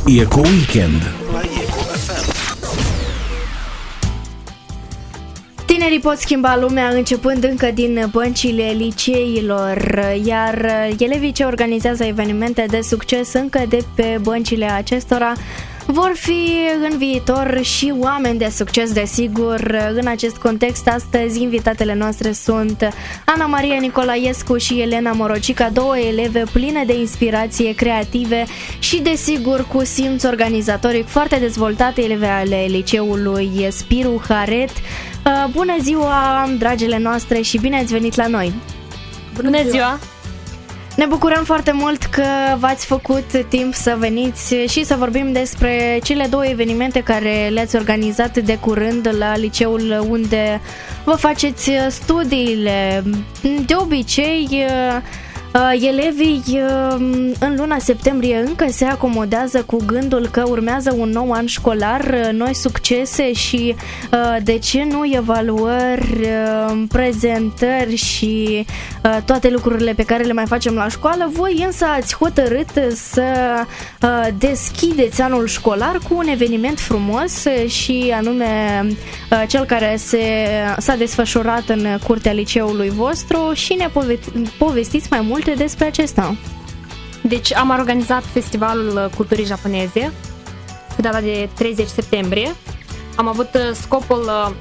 Eco Weekend la Eco FM. Tinerii pot schimba lumea începând încă din băncile liceilor, iar elevii ce organizează evenimente de succes încă de pe băncile acestora vor fi în viitor și oameni de succes, desigur. În acest context, astăzi, invitatele noastre sunt Ana Maria Nicolaescu și Elena Morocica, două eleve pline de inspirație, creative și, desigur, cu simț organizatoric foarte dezvoltate, eleve ale liceului Spiru Haret. Bună ziua, dragile noastre, și bine ați venit la noi! Bună ziua! Ne bucurăm foarte mult că v-ați făcut timp să veniți și să vorbim despre cele două evenimente care le-ați organizat de curând la liceul unde vă faceți studiile. De obicei, elevii în luna septembrie încă se acomodează cu gândul că urmează un nou an școlar, noi succese și, de ce nu, evaluări, prezentări și toate lucrurile pe care le mai facem la școală. Voi însă ați hotărât să deschideți anul școlar cu un eveniment frumos și anume cel care s-a desfășurat în curtea liceului vostru și ne povestiți mai multe despre acesta. Deci am organizat Festivalul Culturii Japoneze pe data de 30 septembrie. Am avut scopul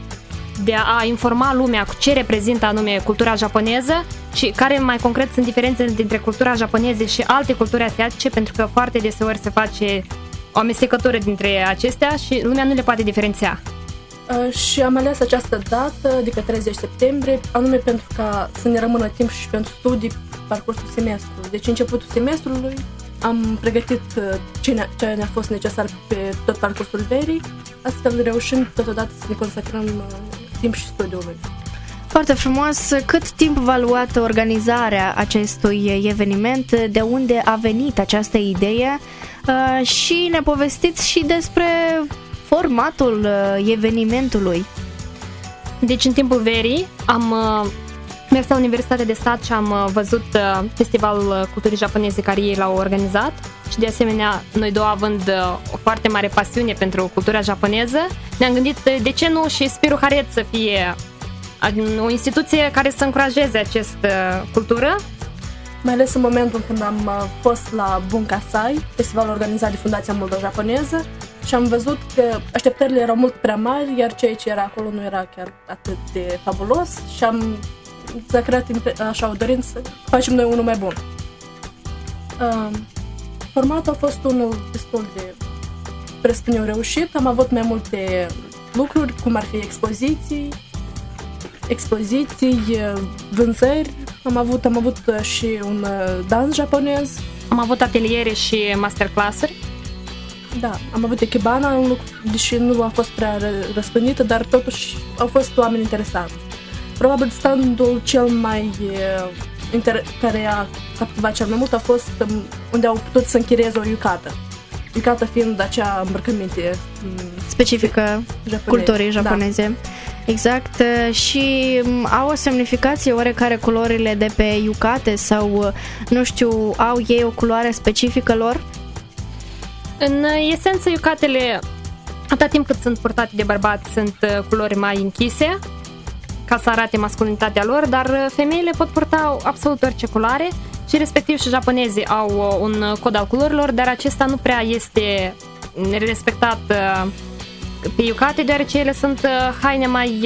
de a informa lumea cu ce reprezintă anume cultura japoneză și care mai concret sunt diferențele dintre cultura japoneză și alte culturi asiatice, pentru că foarte deseori se face o amestecătură dintre acestea și lumea nu le poate diferenția. Și am ales această dată, adică 30 septembrie, anume pentru ca să ne rămână timp și pentru studii parcursul semestrului. Deci începutul semestrului am pregătit ce ne-a fost necesar pe tot parcursul verii, astfel reușind totodată să ne consacrăm timp și studiului. Foarte frumos! Cât timp v-a luat organizarea acestui eveniment? De unde a venit această idee? Și ne povestiți și despre formatul evenimentului. Deci în timpul verii am mers la Universitatea de Stat și am văzut Festivalul Culturii Japoneze care ei l-au organizat și de asemenea noi două având o foarte mare pasiune pentru cultura japoneză, ne-am gândit de ce nu și Spiru Haret să fie o instituție care să încurajeze această cultură. Mai ales în momentul când am fost la Bunkasai, festivalul organizat de Fundația Moldo-Japoneză, și am văzut că așteptările erau mult prea mari, iar ceea ce era acolo nu era chiar atât de fabulos și s-a creat așa o dorință să facem noi unul mai bun. Formatul a fost unul destul de, presupun eu, reușit. Am avut mai multe lucruri, cum ar fi expoziții, vânzări. Am avut și un dans japonez. Am avut ateliere și masterclass-uri. Da, am avut Ikebana, deși nu a fost prea răspândită, dar totuși au fost oameni interesanți. Probabil standul cel mai care a captivat cel mai mult a fost unde au putut să închirieze o yukata. Yukata fiind acea îmbrăcăminte specifică culturii japoneze. Da. Exact, și au o semnificație oarecare culorile de pe yukate sau, nu știu, au ei o culoare specifică lor? În esență, yukatele, atâta timp cât sunt purtate de bărbați, sunt culori mai închise, ca să arate masculinitatea lor, dar femeile pot purta absolut orice culoare și respectiv și japonezii au un cod al culorilor, dar acesta nu prea este respectat pe yukate, deoarece ele sunt haine mai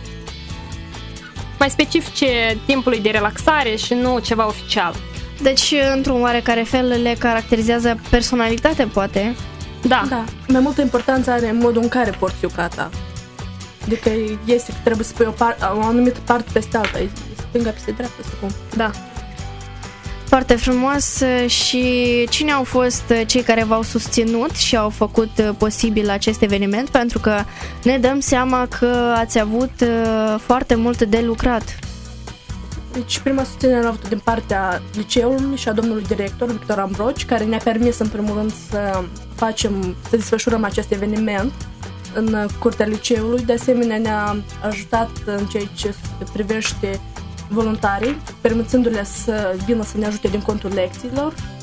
specifice timpului de relaxare și nu ceva oficial. Deci, într-un oarecare fel, le caracterizează personalitatea, poate? Da. Mai multă importanță are modul în care porți yukata. Adică este că trebuie să pui o anumită parte peste alta, stânga peste dreapta, să spun. Da. Foarte frumos. Și cine au fost cei care v-au susținut și au făcut posibil acest eveniment? Pentru că ne dăm seama că ați avut foarte mult de lucrat. Deci prima susținere am avut din partea liceului și a domnului director, Victor Ambroci, care ne-a permis în primul rând să desfășurăm acest eveniment în curtea liceului. De asemenea ne-a ajutat în ceea ce privește voluntarii, permițându-le să vină să ne ajute din contul lecțiilor.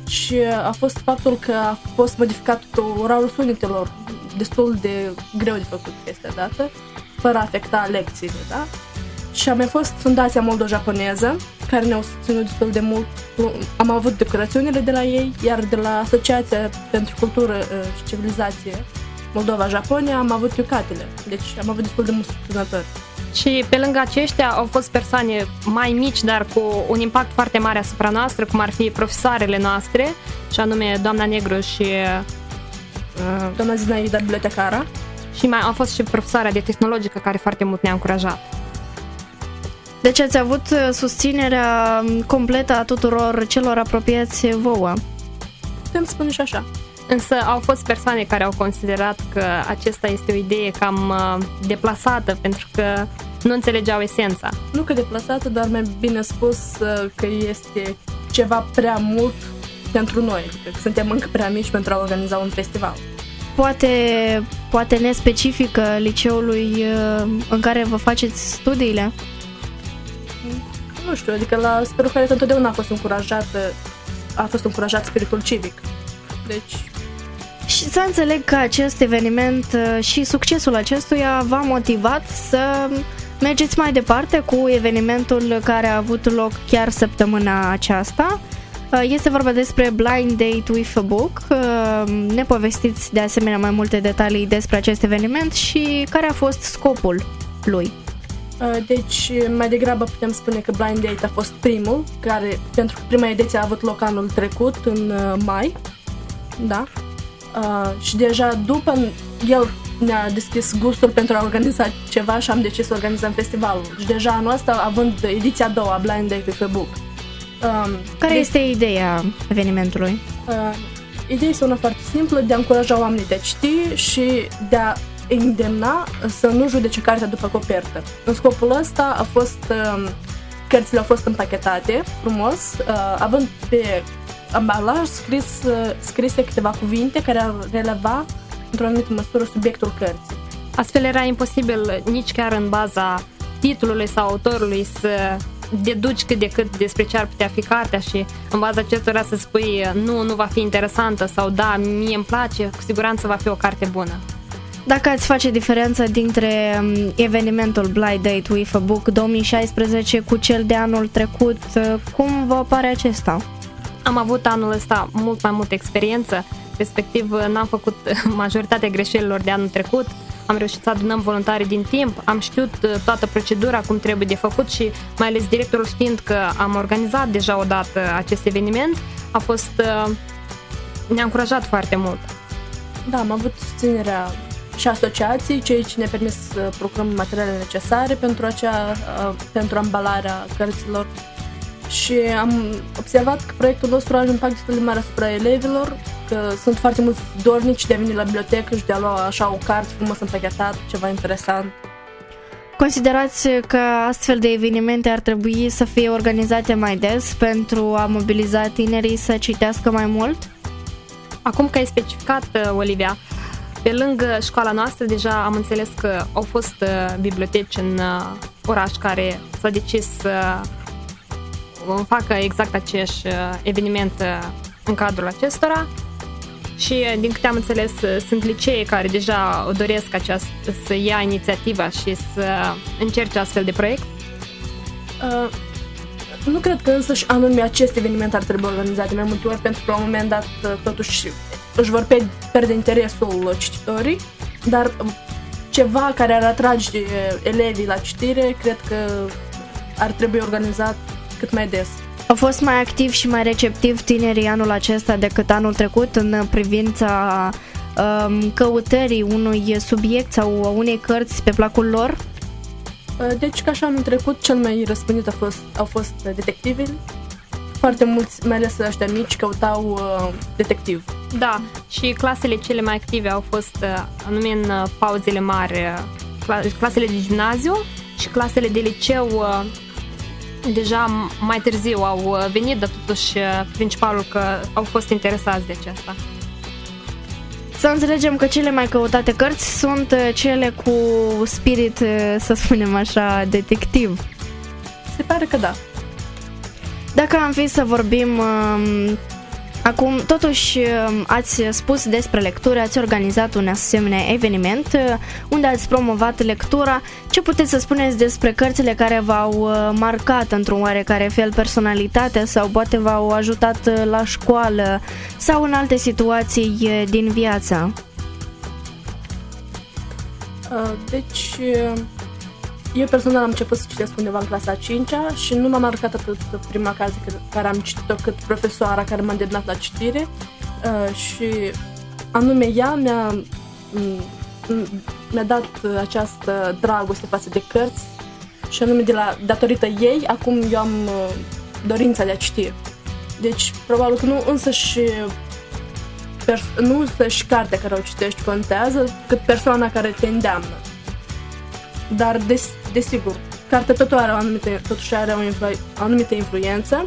Deci a fost faptul că a fost modificat orarul sunetelor, destul de greu de făcut chestia dată, fără a afecta lecțiile, da? Și a mai fost Fundația Moldo-Japoneză, care ne-au susținut destul de mult. Am avut decorațiunile de la ei, iar de la Asociația pentru Cultură și Civilizație Moldova-Japonia am avut iucatele. Deci am avut destul de mulți susținători. Și pe lângă aceștia au fost persoane mai mici, dar cu un impact foarte mare asupra noastră, cum ar fi profesoarele noastre, și anume doamna Negru și doamna Zinaida, bibliotecara. Și mai a fost și profesoara de tehnologică, care foarte mult ne-a încurajat. Deci ați avut susținerea completă a tuturor celor apropiați vouă. Putem spune și așa. Însă au fost persoane care au considerat că acesta este o idee cam deplasată, pentru că nu înțelegeau esența. Nu că deplasată, dar mai bine spus că este ceva prea mult pentru noi, adică că suntem încă prea mici pentru a organiza un festival. Poate nespecifică liceului în care vă faceți studiile? Nu știu, adică la Speroharet întotdeauna a fost încurajat spiritul civic. Deci... Și să înțeleg că acest eveniment și succesul acestuia v-a motivat să mergeți mai departe cu evenimentul care a avut loc chiar săptămâna aceasta. Este vorba despre Blind Date with a Book. Ne povestiți de asemenea mai multe detalii despre acest eveniment și care a fost scopul lui. Deci, mai degrabă putem spune că Blind Date a fost primul, pentru că prima ediție a avut loc anul trecut, în mai, da? Și deja după el ne-a deschis gustul pentru a organiza ceva și am decis să organizăm festivalul. Și deja anul ăsta, având ediția a doua, Blind Date with a Book. Care este ideea evenimentului? Ideea este una foarte simplă, de a încuraja oamenii de a citi și de a îndemna să nu judece cartea după copertă. În scopul ăsta a fost, cărțile au fost împachetate frumos, având pe ambalaj scrise câteva cuvinte care ar releva într-o anumită măsură subiectul cărții. Astfel era imposibil nici chiar în baza titlului sau autorului să deduci cât de cât despre ce ar putea fi cartea și în baza acestora să spui nu va fi interesantă sau da, mie îmi place, cu siguranță va fi o carte bună. Dacă ați face diferența dintre evenimentul Blind Date with a Book 2016 cu cel de anul trecut, cum vă pare acesta? Am avut anul ăsta mult mai multă experiență, respectiv n-am făcut majoritatea greșelilor de anul trecut, am reușit să adunăm voluntari din timp, am știut toată procedura cum trebuie de făcut și mai ales directorul știind că am organizat deja odată acest eveniment, ne-a încurajat foarte mult. Da, am avut susținerea și asociații, ceea ce ne-a permis să procurăm materialele necesare pentru ambalarea cărților. Și am observat că proiectul nostru are un impact destul de mare asupra elevilor, că sunt foarte mulți dornici de a veni la bibliotecă și de a lua așa o carte frumos împachetat, ceva interesant. Considerați că astfel de evenimente ar trebui să fie organizate mai des pentru a mobiliza tinerii să citească mai mult? Acum că ai specificat, Olivia, pe lângă școala noastră deja am înțeles că au fost biblioteci în oraș care s-a decis să facă exact același eveniment în cadrul acestora și din câte am înțeles sunt licee care deja doresc să ia inițiativa și să încerce astfel de proiect. Nu cred că însăși anume acest eveniment ar trebui organizat mai multe ori, pentru că la un moment dat totuși își vor pierde interesul cititorii, dar ceva care ar atrage elevii la citire, cred că ar trebui organizat cât mai des. Au fost mai activi și mai receptivi tinerii anul acesta decât anul trecut în privința căutării unui subiect sau unei cărți pe placul lor? Deci, ca și anul trecut, cel mai răspândit au fost detectivii. Foarte mulți, mai ales ăștia mici, căutau detectiv. Da, și clasele cele mai active au fost anume în pauzele mari, clasele de gimnaziu și clasele de liceu deja mai târziu au venit, dar totuși principalul că au fost interesați de aceasta. Să înțelegem că cele mai căutate cărți sunt cele cu spirit, să spunem așa, detectiv. Se pare că da. Dacă am fi să vorbim Acum, totuși, ați spus despre lectură, ați organizat un asemenea eveniment unde ați promovat lectura. Ce puteți să spuneți despre cărțile care v-au marcat într-un oarecare fel personalitatea sau poate v-au ajutat la școală sau în alte situații din viață? Deci, eu personal am început să citesc undeva în clasa 5-a și nu m-a marcat atât prima carte care am citit-o cât profesoara care m-a îndemnat la citire și anume ea mi-a dat această dragoste față de cărți și anume datorită ei, acum eu am dorința de a citi. Deci, probabil că nu însăși cartea care o citești contează, cât persoana care te îndeamnă. Dar, desigur, cartea totuși are o anumită influență.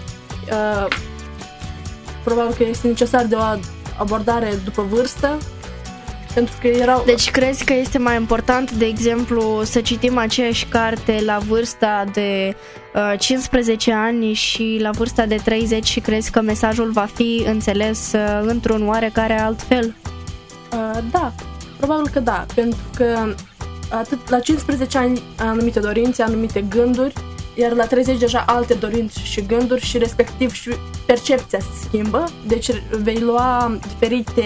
Probabil că este necesar de o abordare după vârstă, pentru că Deci crezi că este mai important, de exemplu, să citim aceeași carte la vârsta de 15 ani și la vârsta de 30 și crezi că mesajul va fi înțeles într-un oarecare alt fel? Da, probabil că da, pentru că atât la 15 ani ai anumite dorințe, anumite gânduri, iar la 30 deja alte dorințe și gânduri și respectiv și percepția se schimbă, deci vei lua diferite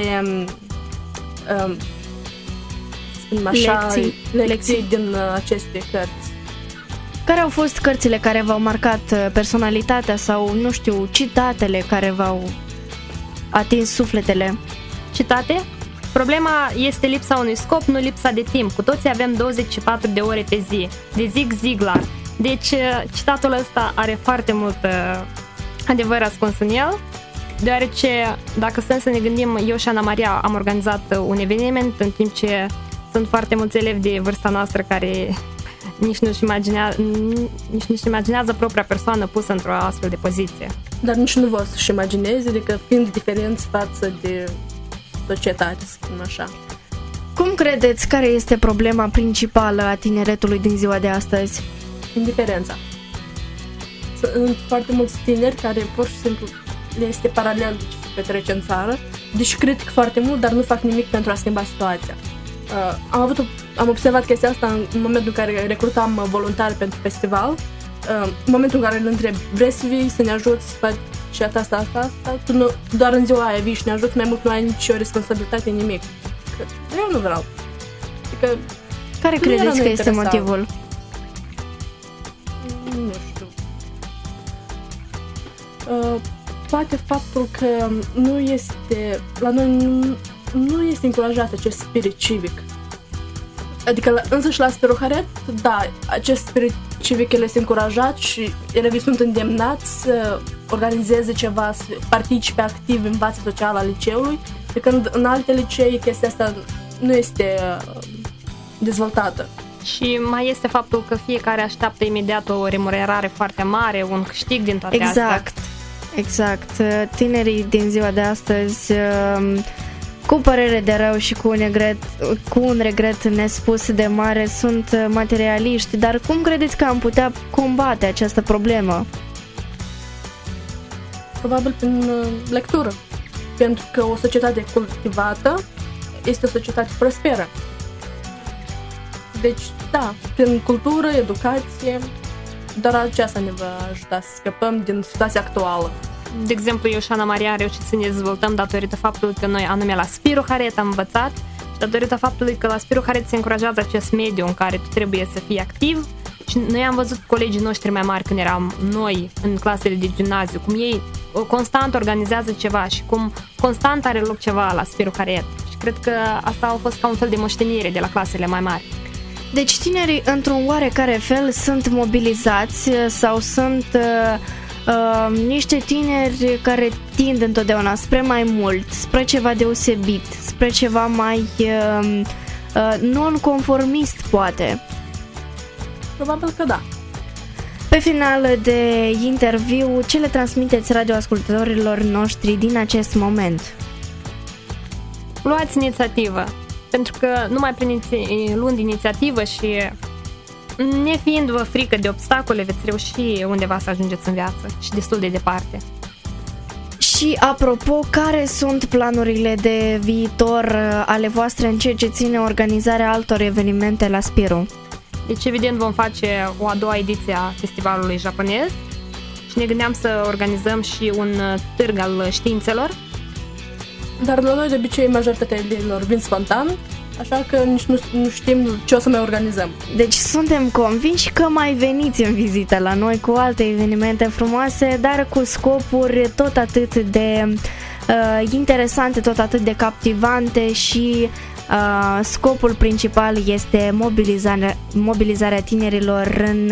lecții din aceste cărți. Care au fost cărțile care v-au marcat personalitatea sau, nu știu, citatele care v-au atins sufletele? Citate? Problema este lipsa unui scop, nu lipsa de timp. Cu toții avem 24 de ore pe zi, de Zig Ziglar. Deci citatul ăsta are foarte mult adevăr ascuns în el, deoarece dacă stăm să ne gândim, eu și Ana Maria am organizat un eveniment în timp ce sunt foarte mulți elevi de vârsta noastră care nici nu-și imaginează propria persoană pusă într-o astfel de poziție. Dar nici nu vor să-și imagineze, adică fiind diferenți față de societate, să spun așa. Cum credeți care este problema principală a tineretului din ziua de astăzi? Indiferența. Sunt foarte mulți tineri care pur și simplu le este paralel de ce se petrece în țară, deși critic foarte mult, dar nu fac nimic pentru a schimba situația. Am observat chestia asta în momentul în care recrutam voluntari pentru festival, în momentul în care îl întreb, vrei să vii să ne ajuți să faci asta, tu nu, doar în ziua aia vii și ne ajuți, mai mult nu ai nicio responsabilitate, nimic. Că eu nu vreau. Adică, care credeți că este motivul? Nu știu. Poate faptul că la noi nu este încurajat acest spirit civic. Adică însăși la Spiroharet, da, acest spirit civic el este încurajat și elevii sunt îndemnați să organizeze ceva, să participe activ în viața socială a liceului, de când în alte licee chestia asta nu este dezvoltată. Și mai este faptul că fiecare așteaptă imediat o remunerare foarte mare, un câștig din toate astea. Exact. Tinerii din ziua de astăzi, cu părere de rău și cu un regret nespus de mare, sunt materialiști. Dar cum credeți că am putea combate această problemă? Probabil prin lectură. Pentru că o societate cultivată este o societate prosperă. Deci, da, prin cultură, educație, doar aceasta ne va ajuta să scăpăm din situația actuală. De exemplu, eu și Ana Maria am reușit să ne dezvoltăm datorită faptului că noi anume la Spiroharet am învățat și datorită faptului că la Spiroharet se încurajează acest mediu în care tu trebuie să fii activ și noi am văzut colegii noștri mai mari când eram noi în clasele de gimnaziu, cum ei constant organizează ceva și cum constant are loc ceva la Spiroharet și cred că asta a fost ca un fel de moștenire de la clasele mai mari. Deci tinerii într-un oarecare fel sunt mobilizați sau sunt niște tineri care tind întotdeauna spre mai mult, spre ceva deosebit, spre ceva mai non-conformist, poate. Probabil că da. Pe final de interviu, ce le transmiteți radioascultătorilor noștri din acest moment? Luați inițiativă, pentru că numai luând inițiativă și nefiind-vă frică de obstacole, veți reuși undeva să ajungeți în viață și destul de departe. Și apropo, care sunt planurile de viitor ale voastre în ceea ce ține organizarea altor evenimente la Spiru? Deci, evident, vom face o a doua ediție a festivalului japonez și ne gândeam să organizăm și un târg al științelor. Dar la noi, de obicei, majoritatea elevilor vin spontan, așa că nici nu știm ce o să mai organizăm. Deci suntem convinși că mai veniți în vizită la noi cu alte evenimente frumoase, dar cu scopuri tot atât de interesante, tot atât de captivante și scopul principal este mobilizarea tinerilor în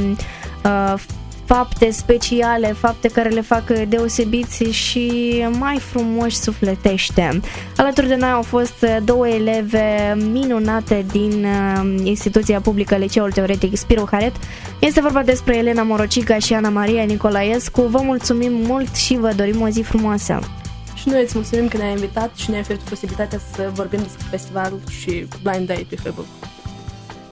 fapte speciale, fapte care le fac deosebiți și mai frumoși sufletește. Alături de noi au fost două eleve minunate din instituția publică Liceul Teoretic Spiru Haret. Este vorba despre Elena Morocica și Ana Maria Nicolaescu. Vă mulțumim mult și vă dorim o zi frumoasă! Și noi îți mulțumim că ne-ai invitat și ne-ai oferit posibilitatea să vorbim despre festivalul și Blind Date with Facebook.